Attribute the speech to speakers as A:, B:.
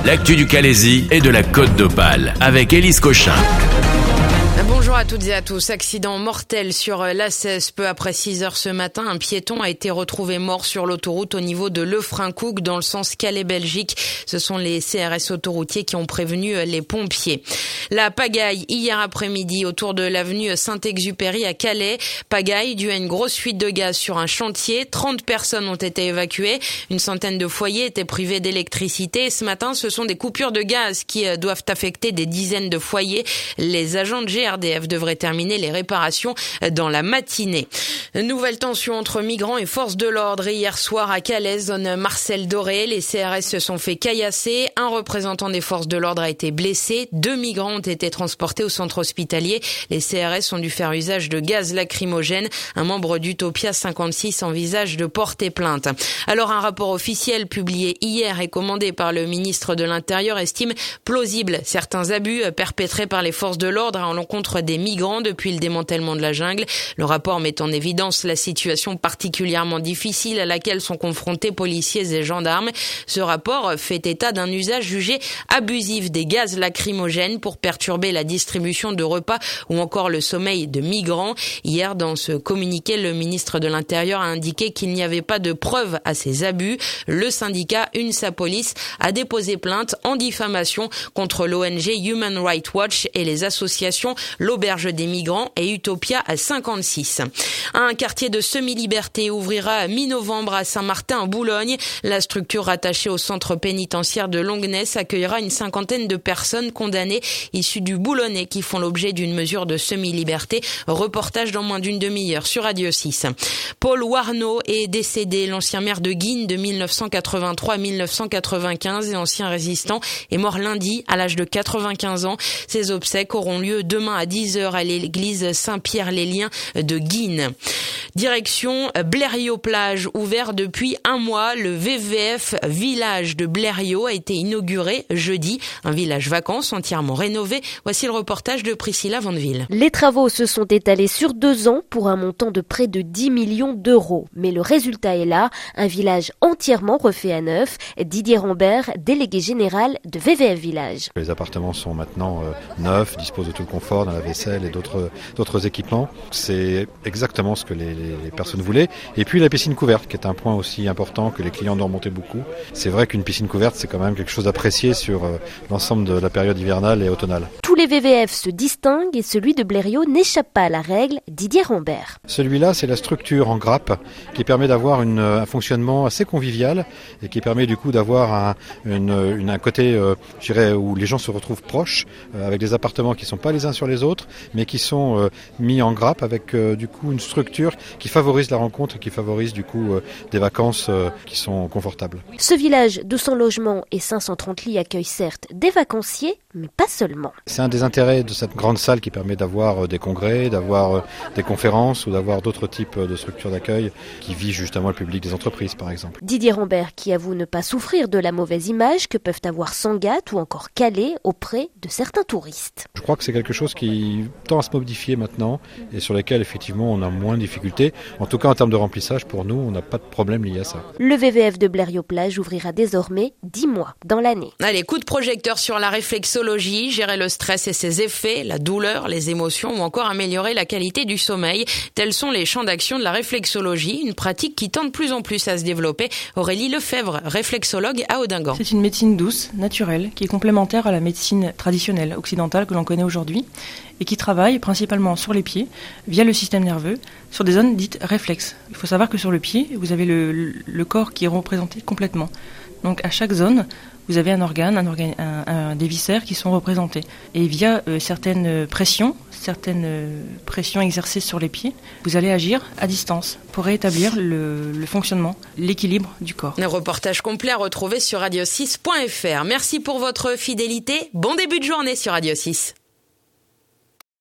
A: l'actu du Calaisis et de la Côte d'Opale avec Élise Cochin.
B: Bonjour à toutes et à tous. Accident mortel sur l'A16 peu après 6h ce matin. Un piéton a été retrouvé mort sur l'autoroute au niveau de Lefrancouc dans le sens Calais-Belgique. Ce sont les CRS autoroutiers qui ont prévenu les pompiers. La pagaille hier après-midi autour de l'avenue Saint-Exupéry à Calais. Pagaille due à une grosse fuite de gaz sur un chantier. 30 personnes ont été évacuées. Une centaine de foyers étaient privés d'électricité. Ce matin, ce sont des coupures de gaz qui doivent affecter des dizaines de foyers. Les agents de GRDF devraient terminer les réparations dans la matinée. Nouvelle tension entre migrants et forces de l'ordre. Hier soir à Calais, zone Marcel Doré, les CRS se sont fait caillasser. Un représentant des forces de l'ordre a été blessé. 2 migrants ont été transportés au centre hospitalier. Les CRS ont dû faire usage de gaz lacrymogène. Un membre d'Utopia 56 envisage de porter plainte. Alors un rapport officiel publié hier et commandé par le ministre de l'Intérieur estime plausible certains abus perpétrés par les forces de l'ordre à l'encontre des migrants depuis le démantèlement de la jungle. Le rapport met en évidence la situation particulièrement difficile à laquelle sont confrontés policiers et gendarmes. Ce rapport fait état d'un usage jugé abusif des gaz lacrymogènes pour perturber la distribution de repas ou encore le sommeil de migrants. Hier, dans ce communiqué, le ministre de l'Intérieur a indiqué qu'il n'y avait pas de preuves à ces abus. Le syndicat UNSA Police a déposé plainte en diffamation contre l'ONG Human Rights Watch et les associations L'Auberge des Migrants et Utopia à 56. Un quartier de semi-liberté ouvrira à mi-novembre à Saint-Martin en Boulogne. La structure rattachée au centre pénitentiaire de Longuenesse accueillera une cinquantaine de personnes condamnées issues du Boulonnais qui font l'objet d'une mesure de semi-liberté. Reportage dans moins d'une demi-heure sur Radio 6. Paul Warneau est décédé. L'ancien maire de Guînes de 1983 à 1995 et ancien résistant est mort lundi à l'âge de 95 ans. Ses obsèques auront lieu demain à 10h à l'église Saint-Pierre-les-Liens de Guînes. Direction Blériot-Plage, ouvert depuis un mois. Le VVF Village de Blériot a été inauguré jeudi. Un village vacances entièrement rénové. Voici le reportage de Priscilla Vandeville.
C: Les travaux se sont étalés sur 2 ans pour un montant de près de 10 millions d'euros. Mais le résultat est là, un village entièrement refait à neuf. Didier Rambert, délégué général de VVF Village.
D: Les appartements sont maintenant neufs, disposent de tout le confort, dans la vaisselle et d'autres équipements. C'est exactement ce que les personnes voulaient. Et puis la piscine couverte, qui est un point aussi important que les clients nous remontaient beaucoup. C'est vrai qu'une piscine couverte, c'est quand même quelque chose d'apprécié sur l'ensemble de la période hivernale et automnale.
C: Tous les VVF se distinguent et celui de Blériot n'échappe pas à la règle. Didier Rambert.
D: Celui-là, c'est la structure en grappe qui permet d'avoir un fonctionnement assez convivial et qui permet du coup d'avoir un côté, je dirais, où les gens se retrouvent proches, avec des appartements qui ne sont pas les uns sur les autres, mais qui sont mis en grappe avec du coup une structure qui favorise la rencontre et qui favorise du coup des vacances qui sont confortables.
C: Ce village de 100 logements et 530 lits accueille certes des vacanciers, mais pas seulement.
D: C'est un des intérêts de cette grande salle qui permet d'avoir des congrès, d'avoir des conférences ou d'avoir d'autres types de structures d'accueil qui visent justement le public des entreprises par exemple.
C: Didier Rambert qui avoue ne pas souffrir de la mauvaise image que peuvent avoir Sangatte ou encore Calais auprès de certains touristes.
D: Je crois que c'est quelque chose qui tend à se modifier maintenant et sur lequel effectivement on a moins de difficultés. En tout cas en termes de remplissage, pour nous, on n'a pas de problème lié à ça.
C: Le VVF de Blériot-Plage ouvrira désormais 10 mois dans l'année.
B: Allez, coup de projecteur sur la réflexologie, gérer le stress et ses effets, la douleur, les émotions ou encore améliorer la qualité du sommeil. Tels sont les champs d'action de la réflexologie, une pratique qui tend de plus en plus à se développer. Aurélie Lefebvre, réflexologue à Audingan.
E: C'est une médecine douce, naturelle, qui est complémentaire à la médecine traditionnelle occidentale que l'on connaît aujourd'hui et qui travaille principalement sur les pieds, via le système nerveux, sur des zones dites réflexes. Il faut savoir que sur le pied, vous avez le corps qui est représenté complètement. Donc à chaque zone, vous avez un organe, des viscères qui sont représentés. Et via certaines pressions exercées sur les pieds, vous allez agir à distance pour rétablir le fonctionnement, l'équilibre du corps.
B: Un reportage complet à retrouver sur radio6.fr. Merci pour votre fidélité. Bon début de journée sur Radio 6.